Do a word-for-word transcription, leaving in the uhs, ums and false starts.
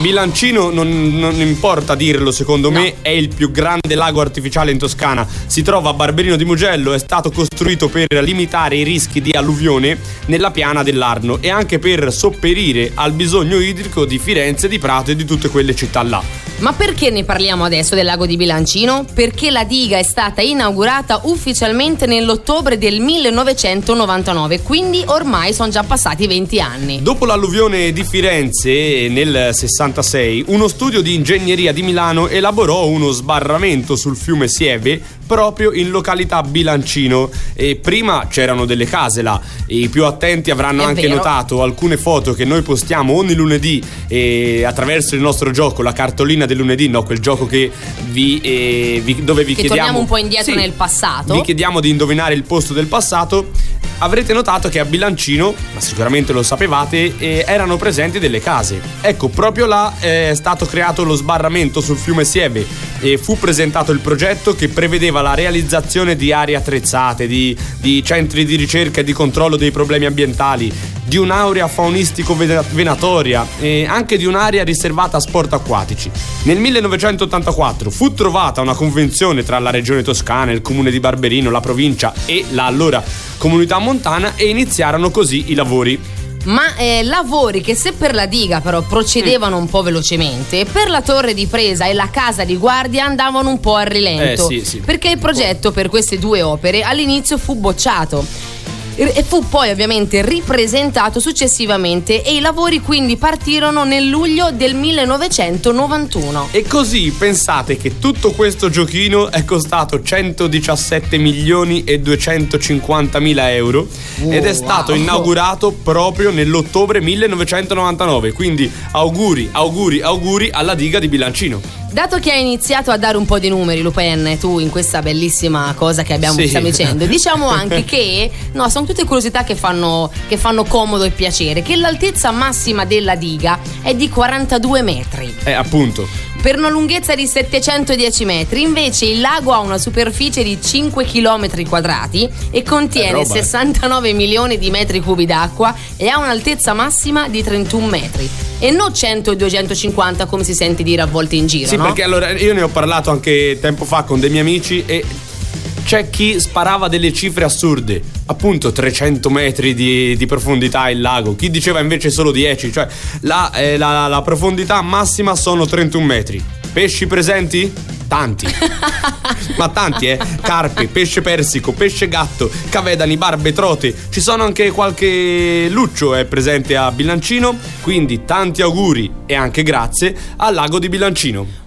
Bilancino, non, non importa dirlo, secondo no. me è il più grande lago artificiale in Toscana. Si trova a Barberino di Mugello, è stato costruito per limitare i rischi di alluvione nella piana dell'Arno e anche per sopperire al bisogno idrico di Firenze, di Prato e di tutte quelle città là. Ma perché ne parliamo adesso del lago di Bilancino? Perché la diga è stata inaugurata ufficialmente nell'ottobre del millenovecentonovantanove, quindi ormai sono già passati venti anni. Dopo l'alluvione di Firenze nel sessantasei, uno studio di ingegneria di Milano elaborò uno sbarramento sul fiume Sieve proprio in località Bilancino. E prima c'erano delle case là, e i più attenti avranno È anche vero. notato alcune foto che noi postiamo ogni lunedì e attraverso il nostro gioco, la cartolina del lunedì, no, quel gioco che vi, eh, vi dove vi che chiediamo torniamo un po' indietro sì, nel passato. vi chiediamo di indovinare il posto del passato. Avrete notato che a Bilancino, ma sicuramente lo sapevate, eh, erano presenti delle case. Ecco, proprio là è stato creato lo sbarramento sul fiume Sieve e fu presentato il progetto che prevedeva la realizzazione di aree attrezzate, di, di centri di ricerca e di controllo dei problemi ambientali, di un'area faunistico-venatoria e anche di un'area riservata a sport acquatici. Nel millenovecentottantaquattro fu trovata una convenzione tra la regione toscana, il comune di Barberino, la provincia e la allora comunità montana e iniziarono così i lavori. Ma eh, lavori che, se per la diga però procedevano mm. un po' velocemente, per la torre di presa e la casa di guardia andavano un po' a rilento, eh, sì, sì. perché il progetto per queste due opere all'inizio fu bocciato e fu poi ovviamente ripresentato successivamente e i lavori quindi partirono nel luglio del millenovecentonovantuno. E così pensate che tutto questo giochino è costato centodiciassette milioni e duecentocinquantamila euro oh, ed è stato wow. inaugurato proprio nell'ottobre millenovecentonovantanove, quindi auguri, auguri, auguri alla diga di Bilancino. Dato che hai iniziato a dare un po' di numeri, Lupen, tu in questa bellissima cosa che abbiamo sì. stiamo dicendo, diciamo anche che no, sono tutte curiosità che fanno, che fanno comodo e piacere, che l'altezza massima della diga è di quarantadue metri. Eh, appunto. Per una lunghezza di settecentodieci metri, invece il lago ha una superficie di cinque chilometri quadrati e contiene roba, eh. sessantanove milioni di metri cubi d'acqua e ha un'altezza massima di trentuno metri. E non cento e duecentocinquanta come si sente dire a volte in giro, sì, no? perché allora io ne ho parlato anche tempo fa con dei miei amici e c'è chi sparava delle cifre assurde, appunto trecento metri di, di profondità il lago, chi diceva invece solo dieci, cioè la, eh, la, la profondità massima sono trentuno metri. Pesci presenti? Tanti. Ma tanti, eh? Carpe, pesce persico, pesce gatto, cavedani, barbe, trote. Ci sono anche qualche luccio è presente a Bilancino, quindi tanti auguri e anche grazie al lago di Bilancino.